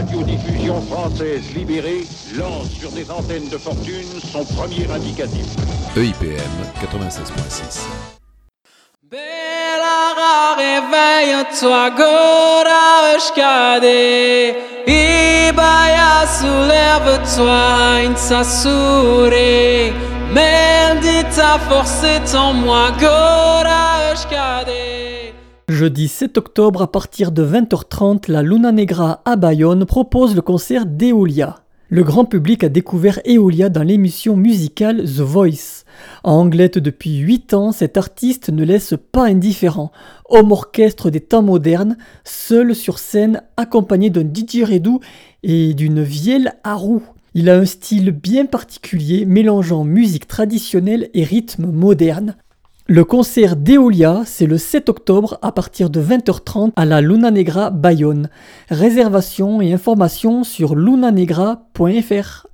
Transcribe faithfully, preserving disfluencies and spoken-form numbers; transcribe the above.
radiodiffusion française libérée lance sur des antennes de fortune son premier indicatif. E I P M quatre-vingt-seize virgule six. Belara réveille-toi, Gora Eshkade, Ibaya soulève-toi, Insasoure, Merdita force est en moi, Gora Eshkade. Jeudi sept octobre, à partir de vingt heures trente, la Luna Negra à Bayonne propose le concert d'Eolia. Le grand public a découvert Eolia dans l'émission musicale The Voice. Anglette depuis huit ans, cette artiste ne laisse pas indifférent. Homme orchestre des temps modernes, seul sur scène, accompagné d'un didgeridoo et d'une vielle à roue. Il a un style bien particulier, mélangeant musique traditionnelle et rythme moderne. Le concert d'Eolia, c'est le sept octobre à partir de vingt heures trente à la Luna Negra Bayonne. Réservation et informations sur lunanegra point f r.